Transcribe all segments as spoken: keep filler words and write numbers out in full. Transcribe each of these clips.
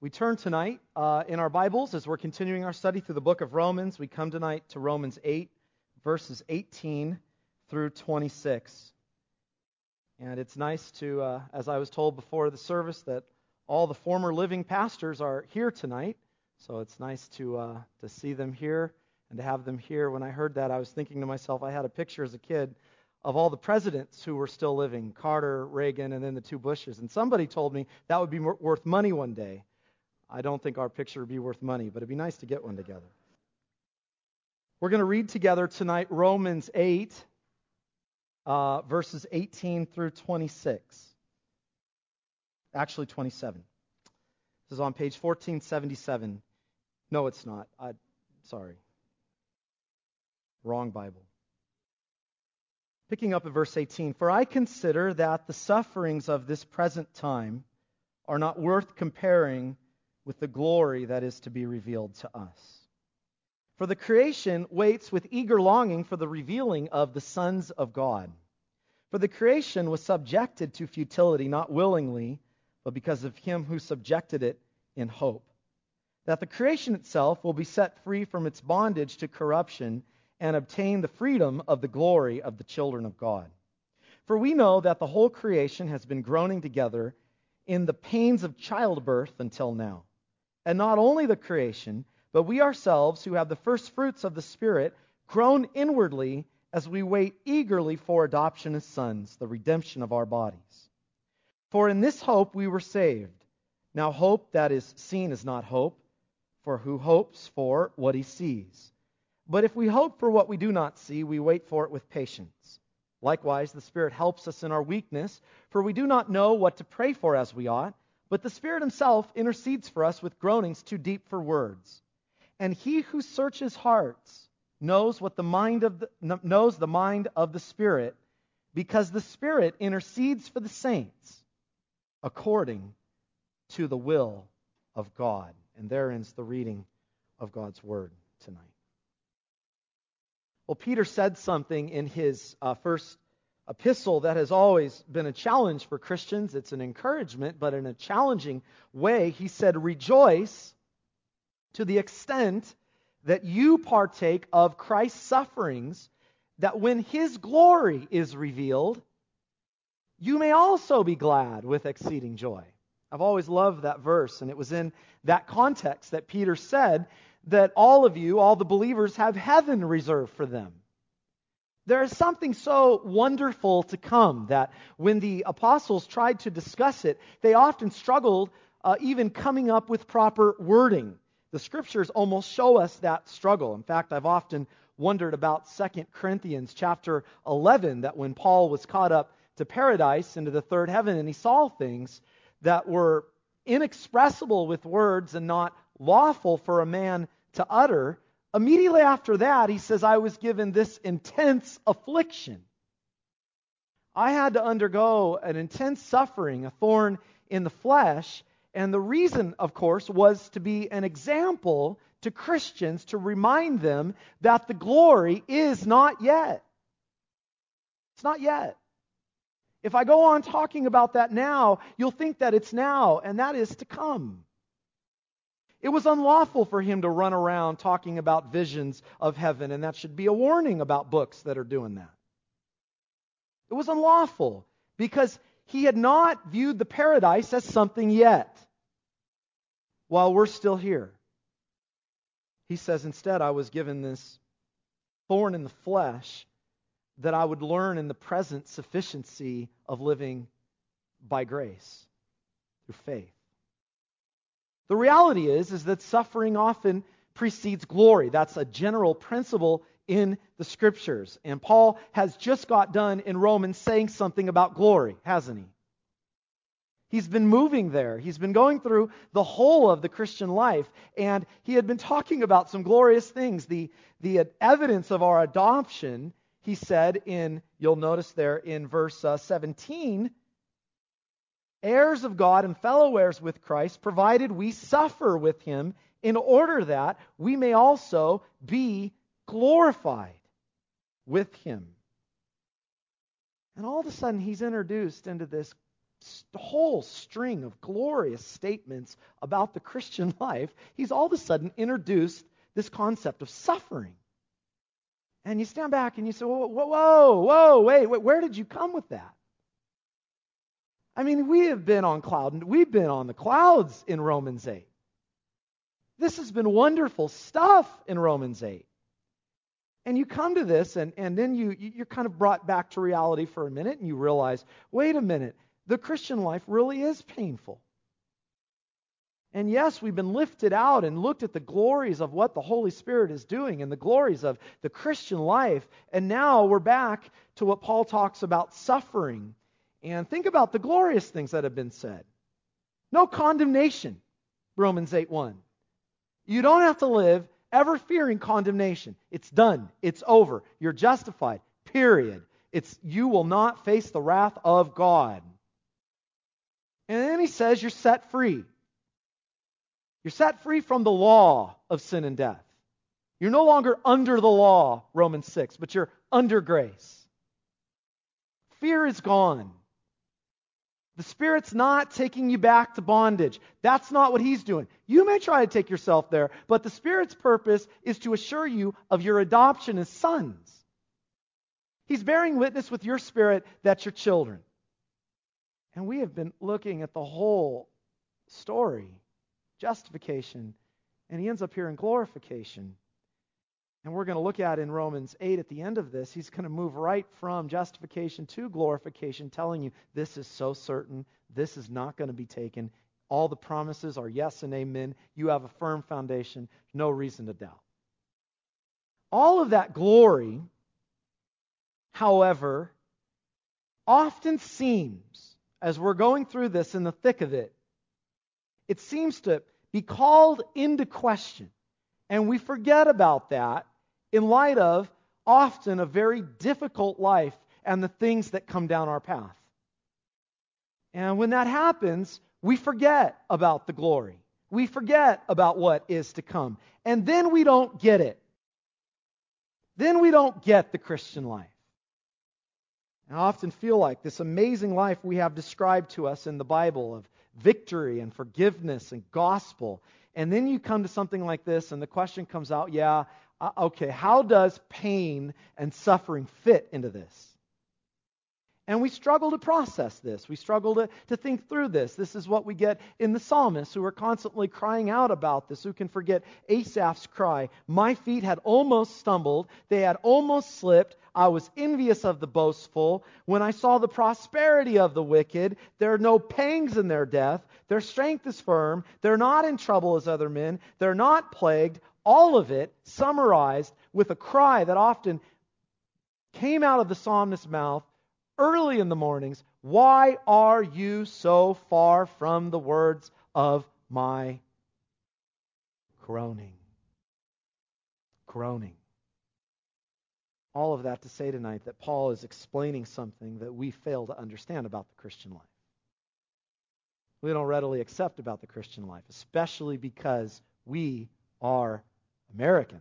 We turn tonight uh, in our Bibles as we're continuing our study through the book of Romans. We come tonight to Romans eight, verses eighteen through twenty-six. And it's nice to, uh, as I was told before the service, that all the former living pastors are here tonight. So it's nice to uh, to see them here and to have them here. When I heard that, I was thinking to myself, I had a picture as a kid of all the presidents who were still living, Carter, Reagan, and then the two Bushes. And somebody told me that would be worth money one day. I don't think our picture would be worth money, but it'd be nice to get one together. We're going to read together tonight Romans eight, uh, verses eighteen through twenty-six. Actually, twenty-seven. This is on page fourteen seventy-seven. No, it's not. I, sorry. Wrong Bible. Picking up at verse eighteen. For I consider that the sufferings of this present time are not worth comparing with the glory that is to be revealed to us. For the creation waits with eager longing for the revealing of the sons of God. For the creation was subjected to futility, not willingly, but because of him who subjected it in hope, that the creation itself will be set free from its bondage to corruption and obtain the freedom of the glory of the children of God. For we know that the whole creation has been groaning together in the pains of childbirth until now. And not only the creation, but we ourselves who have the first fruits of the Spirit groan inwardly as we wait eagerly for adoption as sons, the redemption of our bodies. For in this hope we were saved. Now hope that is seen is not hope, for who hopes for what he sees? But if we hope for what we do not see, we wait for it with patience. Likewise, the Spirit helps us in our weakness, for we do not know what to pray for as we ought, but the Spirit himself intercedes for us with groanings too deep for words. And he who searches hearts knows what the mind of the, knows the mind of the Spirit, because the Spirit intercedes for the saints according to the will of God. And there ends the reading of God's Word tonight. Well, Peter said something in his uh, first epistle that has always been a challenge for Christians. It's an encouragement, but in a challenging way. He said, rejoice to the extent that you partake of Christ's sufferings, that when his glory is revealed, you may also be glad with exceeding joy. I've always loved that verse, and it was in that context that Peter said that all of you, all the believers, have heaven reserved for them. There is something so wonderful to come that when the apostles tried to discuss it, they often struggled uh, even coming up with proper wording. The Scriptures almost show us that struggle. In fact, I've often wondered about Second Corinthians chapter eleven, that when Paul was caught up to paradise, into the third heaven, and he saw things that were inexpressible with words and not lawful for a man to utter, immediately after that, he says, I was given this intense affliction. I had to undergo an intense suffering, a thorn in the flesh, and the reason, of course, was to be an example to Christians, to remind them that the glory is not yet. It's not yet. If I go on talking about that now, you'll think that it's now, and that is to come. It was unlawful for him to run around talking about visions of heaven, and that should be a warning about books that are doing that. It was unlawful because he had not viewed the paradise as something yet while we're still here. He says, instead, I was given this thorn in the flesh that I would learn in the present sufficiency of living by grace through faith. The reality is, is that suffering often precedes glory. That's a general principle in the Scriptures. And Paul has just got done in Romans saying something about glory, hasn't he? He's been moving there. He's been going through the whole of the Christian life, and he had been talking about some glorious things. The, the evidence of our adoption, he said in, you'll notice there in verse uh, seventeen, heirs of God and fellow heirs with Christ, provided we suffer with him in order that we may also be glorified with him. And all of a sudden he's introduced into this whole string of glorious statements about the Christian life, he's all of a sudden introduced this concept of suffering. And you stand back and you say, whoa, whoa, whoa, whoa, wait, wait, where did you come with that? I mean, we have been on cloud, we've been on the clouds in Romans eight. This has been wonderful stuff in Romans eight. And you come to this, and, and then you, you're kind of brought back to reality for a minute, and you realize, wait a minute, the Christian life really is painful. And yes, we've been lifted out and looked at the glories of what the Holy Spirit is doing and the glories of the Christian life. And now we're back to what Paul talks about suffering. And think about the glorious things that have been said. No condemnation, Romans eight one. You don't have to live ever fearing condemnation. It's done. It's over. You're justified. Period. It's you will not face the wrath of God. And then he says you're set free. You're set free from the law of sin and death. You're no longer under the law, Romans six, but you're under grace. Fear is gone. The Spirit's not taking you back to bondage. That's not what He's doing. You may try to take yourself there, but the Spirit's purpose is to assure you of your adoption as sons. He's bearing witness with your spirit that you're children. And we have been looking at the whole story, justification, and he ends up here in glorification. And we're going to look at in Romans eight at the end of this, he's going to move right from justification to glorification, telling you this is so certain, this is not going to be taken. All the promises are yes and amen. You have a firm foundation, no reason to doubt. All of that glory, however, often seems, as we're going through this in the thick of it, it seems to be called into question. And we forget about that in light of often a very difficult life and the things that come down our path. And when that happens, we forget about the glory. We forget about what is to come. And then we don't get it. Then we don't get the Christian life. And I often feel like this amazing life we have described to us in the Bible of victory and forgiveness and gospel. And then you come to something like this and the question comes out, yeah, uh, okay, how does pain and suffering fit into this? And we struggle to process this. We struggle to, to think through this. This is what we get in the psalmists who are constantly crying out about this, who can forget Asaph's cry. My feet had almost stumbled. They had almost slipped. I was envious of the boastful. When I saw the prosperity of the wicked, there are no pangs in their death. Their strength is firm. They're not in trouble as other men. They're not plagued. All of it summarized with a cry that often came out of the psalmist's mouth early in the mornings. Why are you so far from the words of my groaning? Groaning. All of that to say tonight that Paul is explaining something that we fail to understand about the Christian life. We don't readily accept about the Christian life, especially because we are Americans.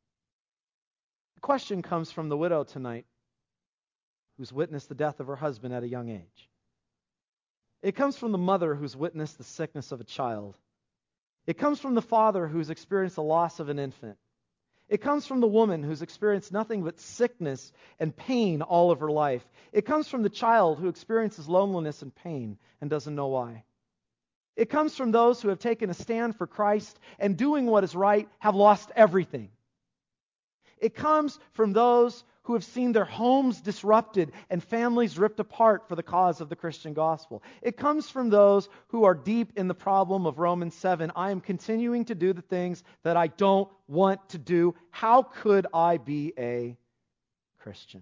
The question comes from the widow tonight who's witnessed the death of her husband at a young age. It comes from the mother who's witnessed the sickness of a child. It comes from the father who's experienced the loss of an infant. It comes from the woman who's experienced nothing but sickness and pain all of her life. It comes from the child who experiences loneliness and pain and doesn't know why. It comes from those who have taken a stand for Christ and doing what is right have lost everything. It comes from those who have seen their homes disrupted and families ripped apart for the cause of the Christian gospel. It comes from those who are deep in the problem of Romans seven. I am continuing to do the things that I don't want to do. How could I be a Christian?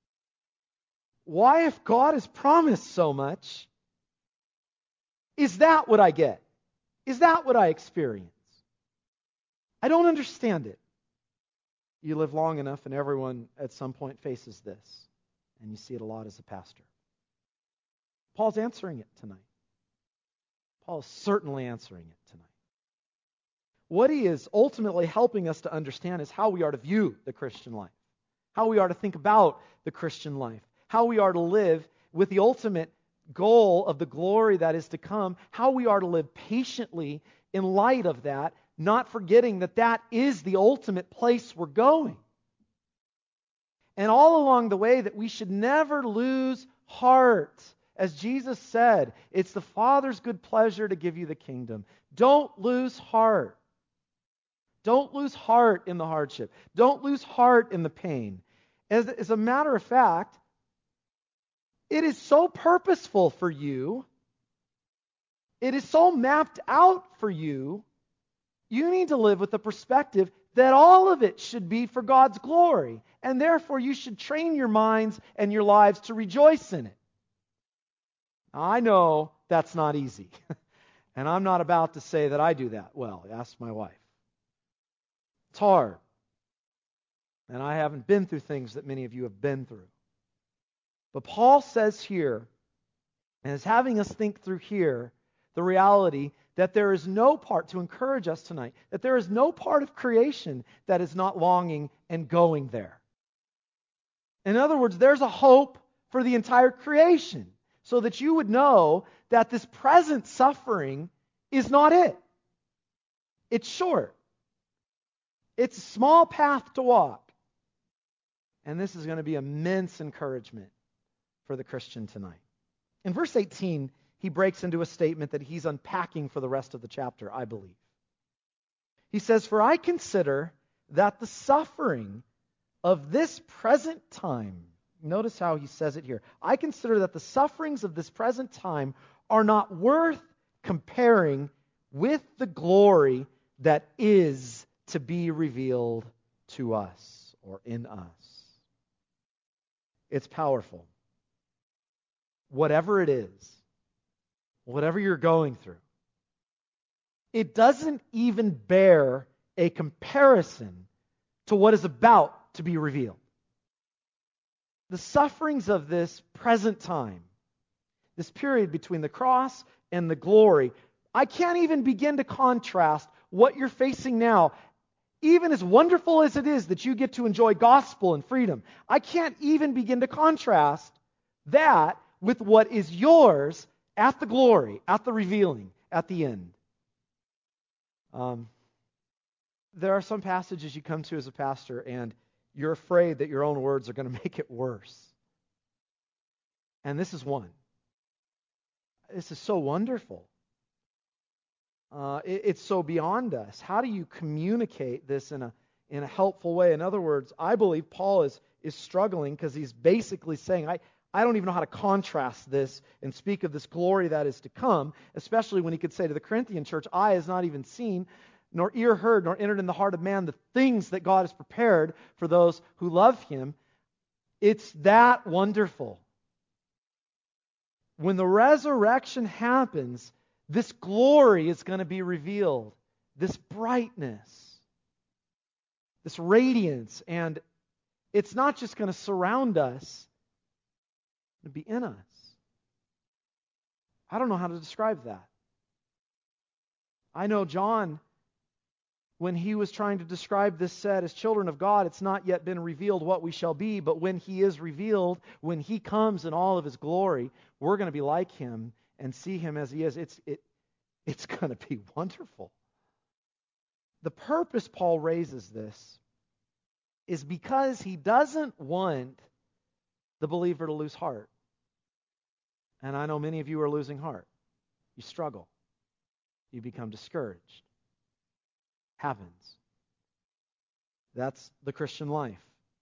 Why, if God has promised so much, is that what I get? Is that what I experience? I don't understand it. You live long enough and everyone at some point faces this. And you see it a lot as a pastor. Paul's answering it tonight. Paul is certainly answering it tonight. What he is ultimately helping us to understand is how we are to view the Christian life. How we are to think about the Christian life. How we are to live with the ultimate goal of the glory that is to come, how we are to live patiently in light of that, not forgetting that that is the ultimate place we're going. And all along the way, that we should never lose heart. As Jesus said, it's the Father's good pleasure to give you the kingdom. Don't lose heart. Don't lose heart in the hardship. Don't lose heart in the pain. As, as a matter of fact, it is so purposeful for you. It is so mapped out for you. You need to live with the perspective that all of it should be for God's glory. And therefore, you should train your minds and your lives to rejoice in it. Now, I know that's not easy. And I'm not about to say that I do that well. Ask my wife. It's hard. And I haven't been through things that many of you have been through. But Paul says here, and is having us think through here, the reality that there is no part, to encourage us tonight, that there is no part of creation that is not longing and going there. In other words, there's a hope for the entire creation, so that you would know that this present suffering is not it. It's short. It's a small path to walk. And this is going to be immense encouragement for the Christian tonight. In verse eighteen, he breaks into a statement that he's unpacking for the rest of the chapter, I believe. He says, "For I consider that the suffering of this present time," notice how he says it here, "I consider that the sufferings of this present time are not worth comparing with the glory that is to be revealed to us," or in us. It's powerful. Whatever it is, whatever you're going through, it doesn't even bear a comparison to what is about to be revealed. The sufferings of this present time, this period between the cross and the glory, I can't even begin to contrast what you're facing now. Even as wonderful as it is that you get to enjoy gospel and freedom, I can't even begin to contrast that with what is yours at the glory, at the revealing, at the end. Um, there are some passages you come to as a pastor and you're afraid that your own words are going to make it worse. And this is one. This is so wonderful. Uh, it, it's so beyond us. How do you communicate this in a in a helpful way? In other words, I believe Paul is is struggling because he's basically saying, I, I don't even know how to contrast this and speak of this glory that is to come, especially when he could say to the Corinthian church, eye has not even seen, nor ear heard, nor entered in the heart of man the things that God has prepared for those who love Him. It's that wonderful. When the resurrection happens, this glory is going to be revealed. This brightness, this radiance, and it's not just going to surround us, it'll be in us. I don't know how to describe that. I know John, when he was trying to describe this, said, as children of God, it's not yet been revealed what we shall be, but when He is revealed, when He comes in all of His glory, we're going to be like Him and see Him as He is. It's, it, it's going to be wonderful. The purpose Paul raises this is because he doesn't want the believer to lose heart. And I know many of you are losing heart. You struggle. You become discouraged. Happens. That's the Christian life.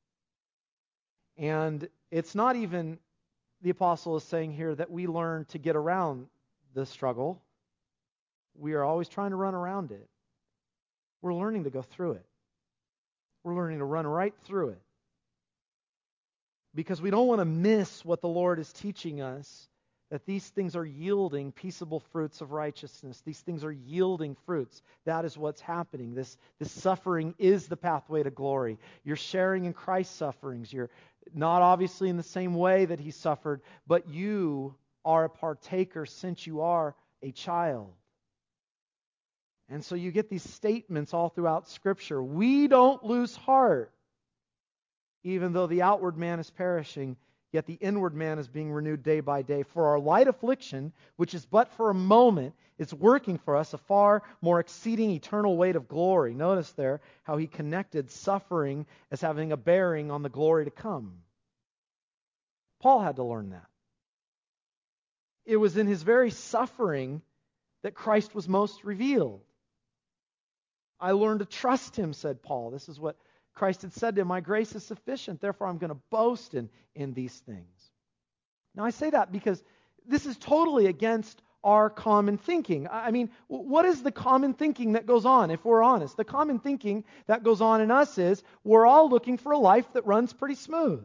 And it's not even, the apostle is saying here, that we learn to get around the struggle. We are always trying to run around it. We're learning to go through it. We're learning to run right through it. Because we don't want to miss what the Lord is teaching us, that these things are yielding peaceable fruits of righteousness. These things are yielding fruits. That is what's happening. This, this suffering is the pathway to glory. You're sharing in Christ's sufferings. You're not obviously in the same way that He suffered, but you are a partaker since you are a child. And so you get these statements all throughout Scripture. We don't lose heart. Even though the outward man is perishing, Yet the inward man is being renewed day by day. For our light affliction, which is but for a moment, is working for us a far more exceeding eternal weight of glory. Notice there how he connected suffering as having a bearing on the glory to come. Paul had to learn that. It was in his very suffering that Christ was most revealed. I learned to trust him, said Paul. This is what Christ had said to him, my grace is sufficient, therefore I'm going to boast in, in these things. Now I say that because this is totally against our common thinking. I mean, what is the common thinking that goes on, if we're honest? The common thinking that goes on in us is we're all looking for a life that runs pretty smooth.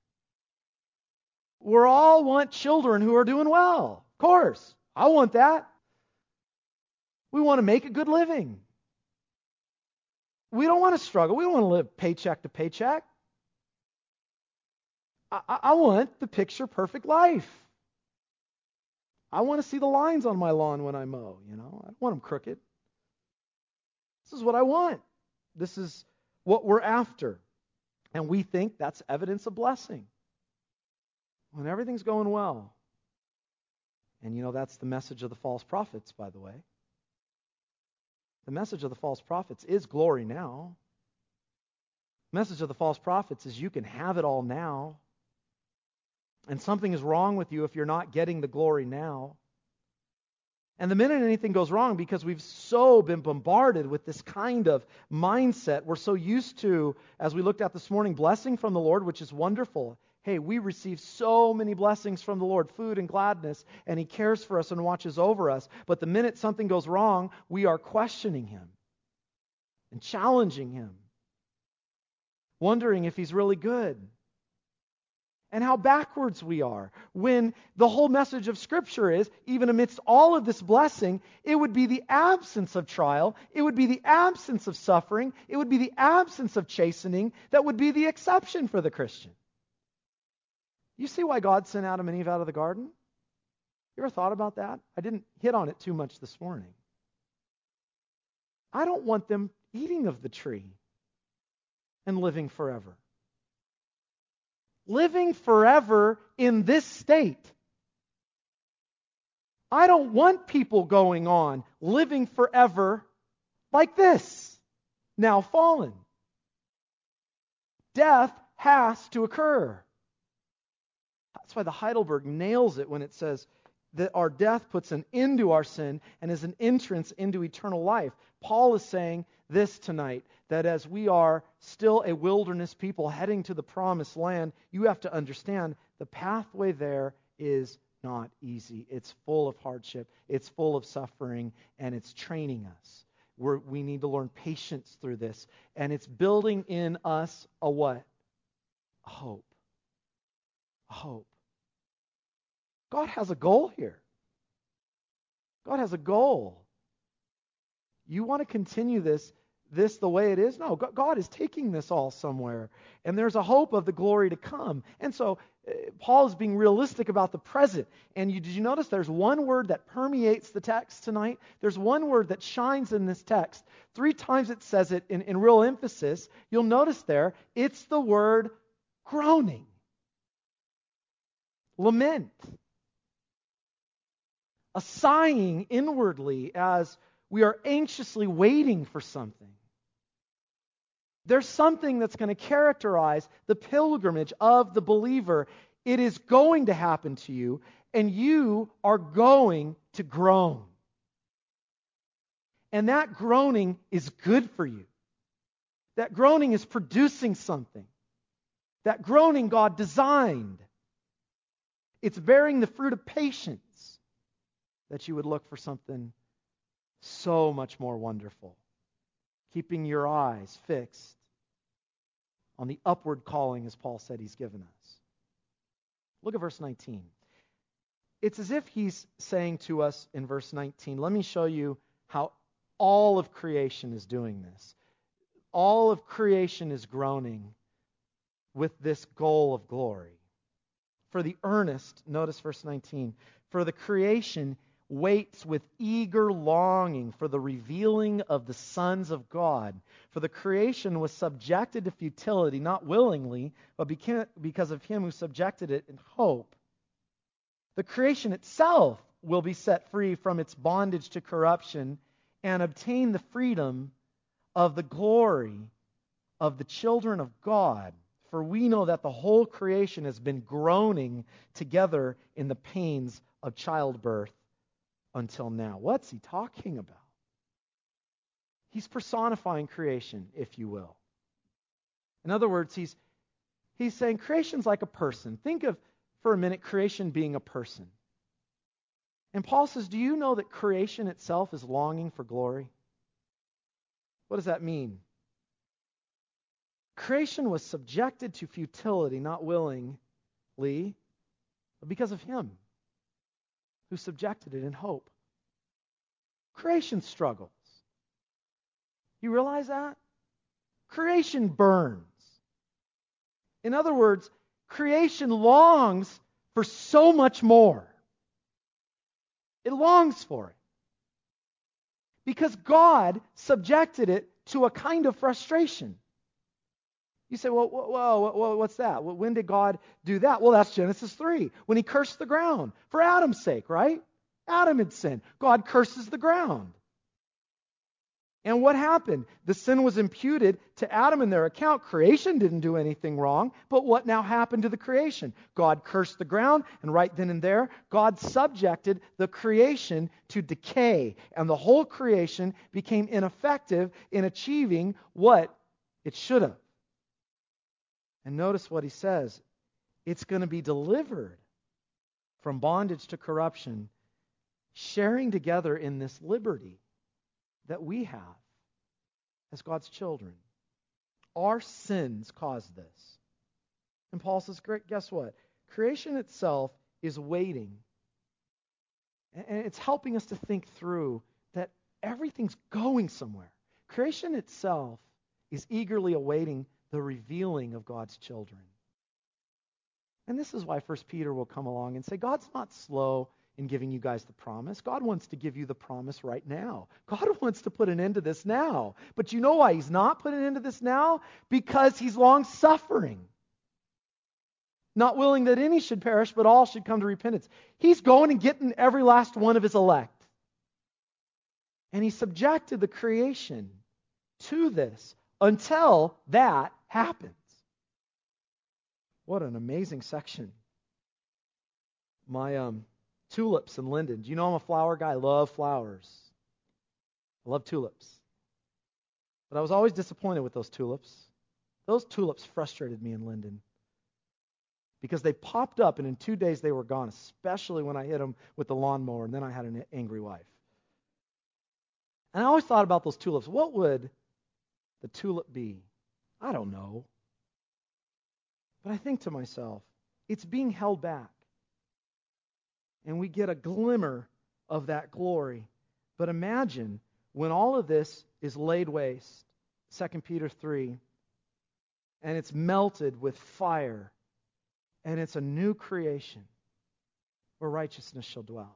We all want children who are doing well. Of course, I want that. We want to make a good living. We don't want to struggle. We don't want to live paycheck to paycheck. I, I want the picture-perfect life. I want to see the lines on my lawn when I mow. You know, I don't want them crooked. This is what I want. This is what we're after. And we think that's evidence of blessing. When everything's going well. And you know, that's the message of the false prophets, by the way. The message of the false prophets is glory now. The message of the false prophets is you can have it all now. And something is wrong with you if you're not getting the glory now. And the minute anything goes wrong, because we've so been bombarded with this kind of mindset, we're so used to, as we looked at this morning, blessing from the Lord, which is wonderful. Hey, we receive so many blessings from the Lord, food and gladness, and He cares for us and watches over us. But the minute something goes wrong, we are questioning Him and challenging Him, wondering if He's really good. And how backwards we are when the whole message of Scripture is, even amidst all of this blessing, it would be the absence of trial, it would be the absence of suffering, it would be the absence of chastening that would be the exception for the Christian. You see why God sent Adam and Eve out of the garden? You ever thought about that? I didn't hit on it too much this morning. I don't want them eating of the tree and living forever. Living forever in this state. I don't want people going on living forever like this, now fallen. Death has to occur. That's why the Heidelberg nails it when it says that our death puts an end to our sin and is an entrance into eternal life. Paul is saying this tonight, that as we are still a wilderness people heading to the promised land, you have to understand the pathway there is not easy. It's full of hardship, it's full of suffering, and it's training us. We're, we need to learn patience through this. And it's building in us a what? A hope. A hope. God has a goal here. God has a goal. You want to continue this, this the way it is? No, God is taking this all somewhere. And there's a hope of the glory to come. And so uh, Paul is being realistic about the present. And you, did you notice there's one word that permeates the text tonight? There's one word that shines in this text. Three times it says it in, in real emphasis. You'll notice there, it's the word groaning. Lament. A sighing inwardly as we are anxiously waiting for something. There's something that's going to characterize the pilgrimage of the believer. It is going to happen to you, and you are going to groan. And that groaning is good for you. That groaning is producing something. That groaning God designed. It's bearing the fruit of patience. That you would look for something so much more wonderful. Keeping your eyes fixed on the upward calling, as Paul said He's given us. Look at verse nineteen. It's as if He's saying to us in verse nineteen, let me show you how all of creation is doing this. All of creation is groaning with this goal of glory. For the earnest, notice verse nineteen, for the creation waits with eager longing for the revealing of the sons of God. For the creation was subjected to futility, not willingly, but beca- because of him who subjected it in hope. The creation itself will be set free from its bondage to corruption and obtain the freedom of the glory of the children of God. For we know that the whole creation has been groaning together in the pains of childbirth until now. What's he talking about? He's personifying creation, if you will. In other words, he's he's saying creation's like a person. Think of, for a minute, creation being a person. And Paul says, do you know that creation itself is longing for glory? What does that mean? Creation was subjected to futility, not willingly, but because of him who subjected it in hope. Creation struggles. You realize that? Creation burns. In other words, creation longs for so much more. It longs for it. Because God subjected it to a kind of frustration. You say, well, whoa, whoa, what's that? When did God do that? Well, that's Genesis three, when he cursed the ground for Adam's sake, right? Adam had sinned. God curses the ground. And what happened? The sin was imputed to Adam in their account. Creation didn't do anything wrong, but what now happened to the creation? God cursed the ground, and right then and there, God subjected the creation to decay, and the whole creation became ineffective in achieving what it should have. And notice what he says. It's going to be delivered from bondage to corruption, sharing together in this liberty that we have as God's children. Our sins caused this. And Paul says, guess what? Creation itself is waiting. And it's helping us to think through that everything's going somewhere. Creation itself is eagerly awaiting the revealing of God's children. And this is why First Peter will come along and say, God's not slow in giving you guys the promise. God wants to give you the promise right now. God wants to put an end to this now. But you know why he's not putting an end to this now? Because he's long-suffering. Not willing that any should perish, but all should come to repentance. He's going and getting every last one of his elect. And he subjected the creation to this until that happens. What an amazing section. My um, tulips and linden. Do you know I'm a flower guy? I love flowers. I love tulips. But I was always disappointed with those tulips. Those tulips frustrated me in Linden. Because they popped up and in two days they were gone, especially when I hit them with the lawnmower and then I had an angry wife. And I always thought about those tulips. What would the tulip be? I don't know. But I think to myself, it's being held back. And we get a glimmer of that glory. But imagine when all of this is laid waste, Second Peter three, and it's melted with fire, and it's a new creation where righteousness shall dwell.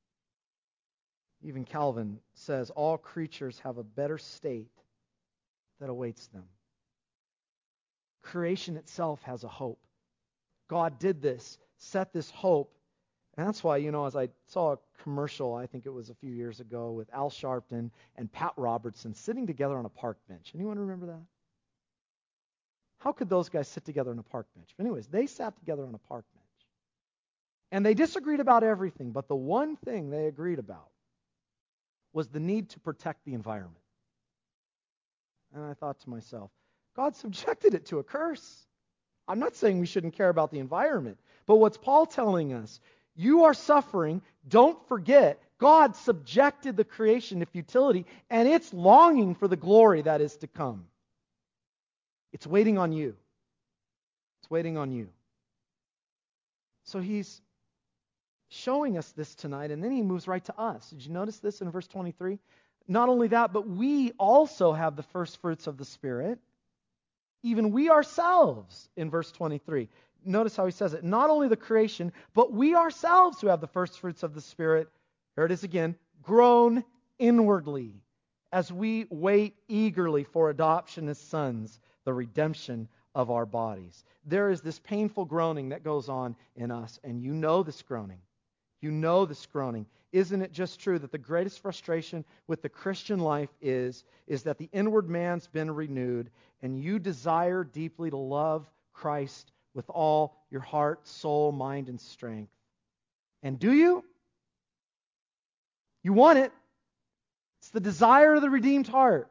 Even Calvin says all creatures have a better state that awaits them. Creation itself has a hope. God did this, set this hope. And that's why, you know, as I saw a commercial, I think it was a few years ago, with Al Sharpton and Pat Robertson sitting together on a park bench. Anyone remember that? How could those guys sit together on a park bench? But anyways, they sat together on a park bench. And they disagreed about everything, but the one thing they agreed about was the need to protect the environment. And I thought to myself, God subjected it to a curse. I'm not saying we shouldn't care about the environment, but what's Paul telling us? You are suffering. Don't forget, God subjected the creation to futility, and it's longing for the glory that is to come. It's waiting on you. It's waiting on you. So he's showing us this tonight, and then he moves right to us. Did you notice this in verse twenty-three? Not only that, but we also have the first fruits of the Spirit. Even we ourselves, in verse twenty-three. Notice how he says it. Not only the creation, but we ourselves who have the first fruits of the Spirit Here it is again. Groan inwardly as we wait eagerly for adoption as sons, the redemption of our bodies. There is this painful groaning that goes on in us, and you know this groaning. You know this groaning. Isn't it just true that the greatest frustration with the Christian life is, is that the inward man's been renewed, and you desire deeply to love Christ with all your heart, soul, mind, and strength. And do you? You want it. It's the desire of the redeemed heart.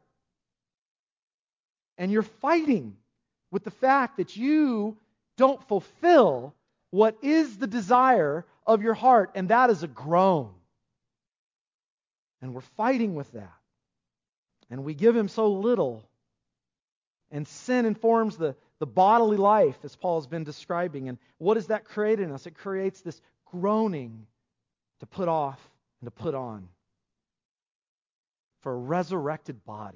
And you're fighting with the fact that you don't fulfill what is the desire of your heart, and that is a groan. And we're fighting with that. And we give Him so little. And sin informs the, the bodily life, as Paul has been describing. And what does that create in us? It creates this groaning to put off and to put on for a resurrected body.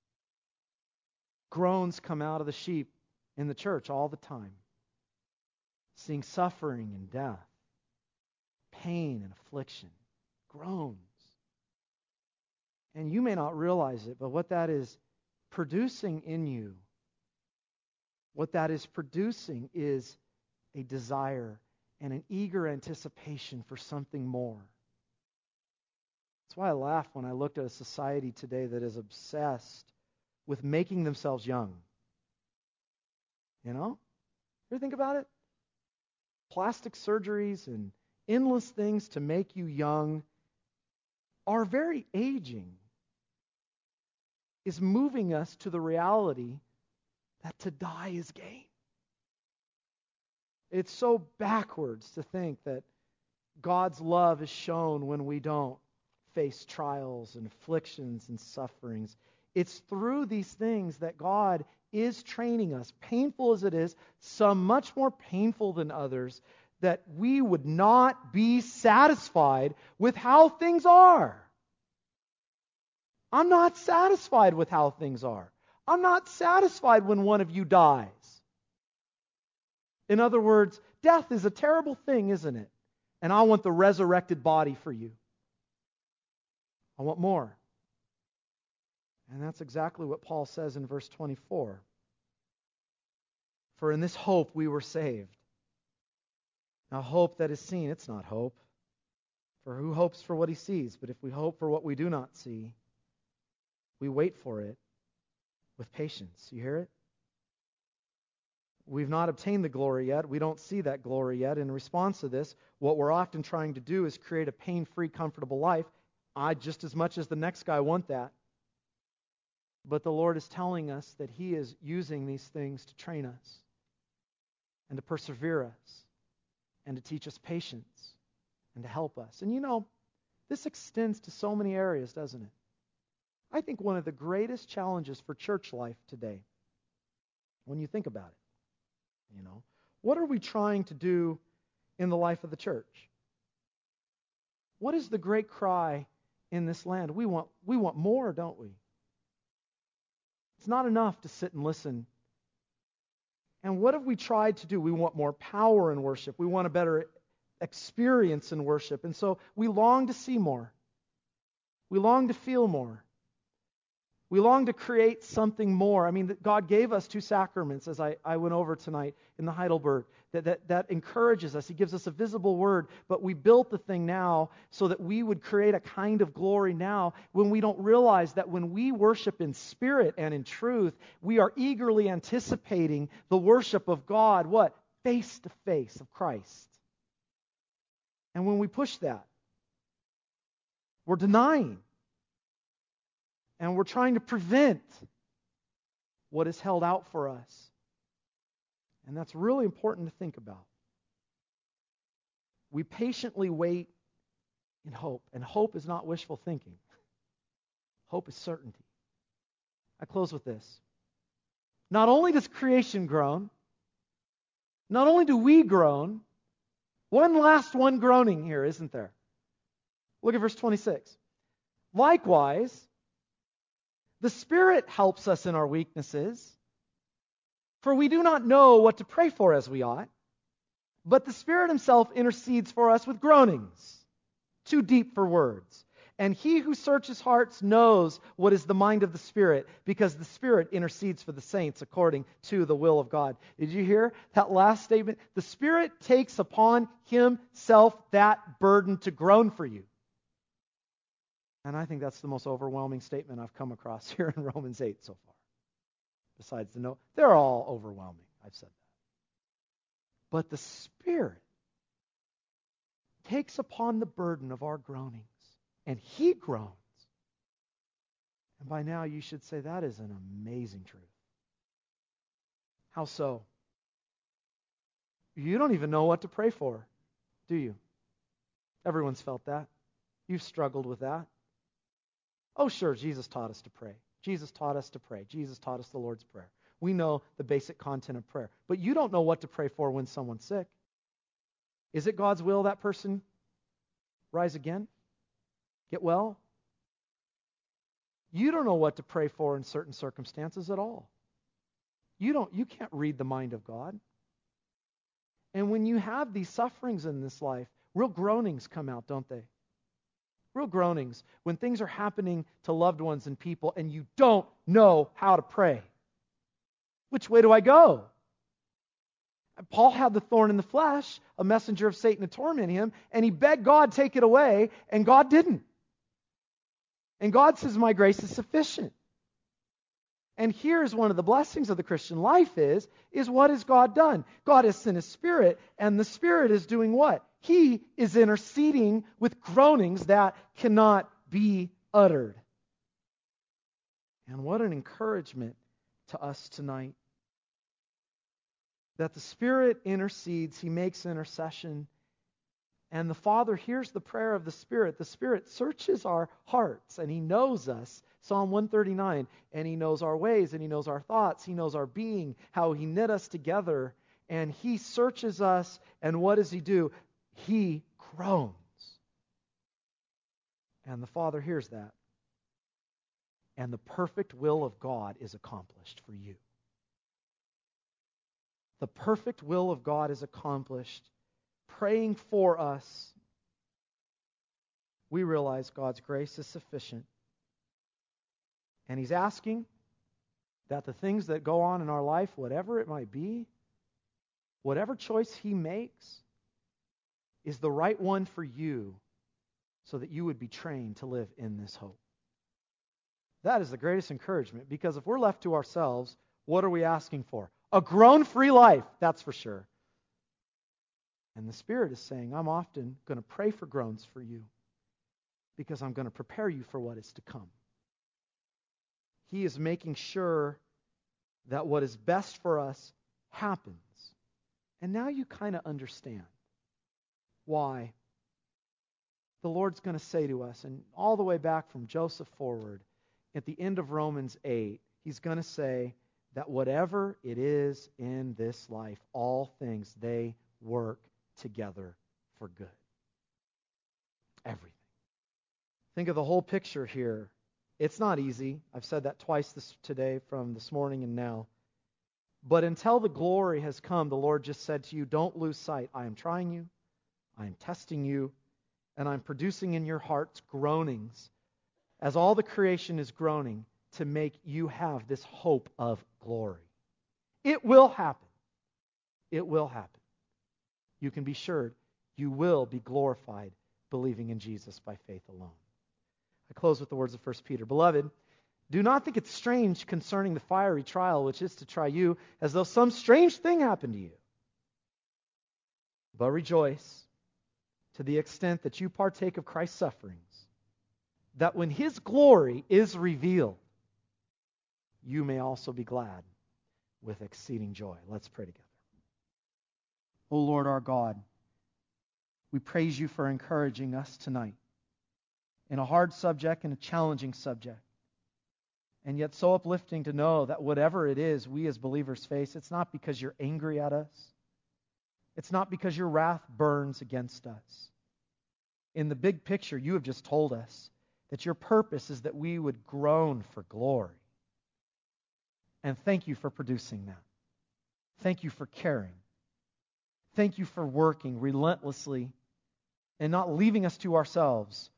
Groans come out of the sheep in the church all the time, seeing suffering and death, pain and affliction, groans. And you may not realize it, but what that is producing in you, what that is producing is a desire and an eager anticipation for something more. That's why I laugh when I looked at a society today that is obsessed with making themselves young. You know? You ever think about it? Plastic surgeries and endless things to make you young. Our very aging is moving us to the reality that to die is gain. It's so backwards to think that God's love is shown when we don't face trials and afflictions and sufferings. It's through these things that God is training us, painful as it is, some much more painful than others, that we would not be satisfied with how things are. I'm not satisfied with how things are. I'm not satisfied when one of you dies. In other words, death is a terrible thing, isn't it? And I want the resurrected body for you. I want more. And that's exactly what Paul says in verse twenty-four. For in this hope we were saved. Now hope that is seen, it's not hope. For who hopes for what he sees? But if we hope for what we do not see, we wait for it with patience. You hear it? We've not obtained the glory yet. We don't see that glory yet. In response to this, what we're often trying to do is create a pain-free, comfortable life. I, just as much as the next guy, want that. But the Lord is telling us that He is using these things to train us and to persevere us and to teach us patience and to help us. And you know, this extends to so many areas, doesn't it? I think one of the greatest challenges for church life today, when you think about it, you know, what are we trying to do in the life of the church? What is the great cry in this land? We want, we want more, don't we? It's not enough to sit and listen. And what have we tried to do? We want more power in worship. We want a better experience in worship. And so we long to see more. We long to feel more. We long to create something more. I mean, God gave us two sacraments, as I, I went over tonight in the Heidelberg, that, that, that encourages us. He gives us a visible word, but we built the thing now so that we would create a kind of glory now when we don't realize that when we worship in spirit and in truth, we are eagerly anticipating the worship of God, what? Face to face of Christ. And when we push that, we're denying. And we're trying to prevent what is held out for us. And that's really important to think about. We patiently wait in hope. And hope is not wishful thinking. Hope is certainty. I close with this. Not only does creation groan, not only do we groan, one last one groaning here, isn't there? Look at verse twenty-six. Likewise, the Spirit helps us in our weaknesses, for we do not know what to pray for as we ought, but the Spirit Himself intercedes for us with groanings too deep for words. And he who searches hearts knows what is the mind of the Spirit, because the Spirit intercedes for the saints according to the will of God. Did you hear that last statement? The Spirit takes upon himself that burden to groan for you. And I think that's the most overwhelming statement I've come across here in Romans eight so far. Besides the no, they're all overwhelming. I've said that. But the Spirit takes upon the burden of our groanings, and he groans. And by now you should say, that is an amazing truth. How so? You don't even know what to pray for, do you? Everyone's felt that. You've struggled with that. Oh, sure, Jesus taught us to pray. Jesus taught us to pray. Jesus taught us the Lord's Prayer. We know the basic content of prayer. But you don't know what to pray for when someone's sick. Is it God's will that person rise again? Get well? You don't know what to pray for in certain circumstances at all. You don't, you can't read the mind of God. And when you have these sufferings in this life, real groanings come out, don't they? Real groanings. When things are happening to loved ones and people and you don't know how to pray. Which way do I go? Paul had the thorn in the flesh, a messenger of Satan to torment him, and he begged God, take it away, and God didn't. And God says, my grace is sufficient. And here's one of the blessings of the Christian life is, is what has God done? God has sent His Spirit, and the Spirit is doing what? He is interceding with groanings that cannot be uttered. And what an encouragement to us tonight. That the Spirit intercedes, He makes intercession, and the Father hears the prayer of the Spirit. The Spirit searches our hearts, and He knows us. Psalm one thirty-nine, and He knows our ways, and He knows our thoughts, He knows our being, how He knit us together, and He searches us, and what does He do? He groans. And the Father hears that. And the perfect will of God is accomplished for you. The perfect will of God is accomplished. Praying for us, we realize God's grace is sufficient. And He's asking that the things that go on in our life, whatever it might be, whatever choice He makes, is the right one for you so that you would be trained to live in this hope. That is the greatest encouragement, because if we're left to ourselves, what are we asking for? A groan-free life, that's for sure. And the Spirit is saying, I'm often going to pray for groans for you because I'm going to prepare you for what is to come. He is making sure that what is best for us happens. And now you kind of understand why the Lord's going to say to us, and all the way back from Joseph forward, at the end of Romans eight, He's going to say that whatever it is in this life, all things, they work together for good. Everything. Think of the whole picture here. It's not easy. I've said that twice this today, from this morning and now. But until the glory has come, the Lord just said to you, don't lose sight. I am trying you. I am testing you. And I'm producing in your hearts groanings, as all the creation is groaning, to make you have this hope of glory. It will happen. It will happen. You can be sure you will be glorified believing in Jesus by faith alone. I close with the words of First Peter. Beloved, do not think it's strange concerning the fiery trial which is to try you, as though some strange thing happened to you. But rejoice to the extent that you partake of Christ's sufferings, that when His glory is revealed, you may also be glad with exceeding joy. Let's pray together. O Lord our God, we praise You for encouraging us tonight in a hard subject and a challenging subject, and yet so uplifting to know that whatever it is we as believers face, it's not because You're angry at us. It's not because Your wrath burns against us. In the big picture, You have just told us that Your purpose is that we would groan for glory. And thank You for producing that. Thank You for caring. Thank You for working relentlessly and not leaving us to ourselves.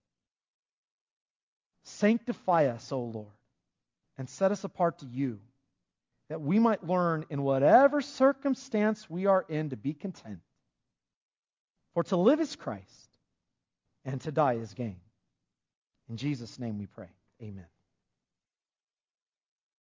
Sanctify us, O Lord, and set us apart to you, that we might learn in whatever circumstance we are in to be content. For to live is Christ, and to die is gain. In Jesus' name we pray. Amen.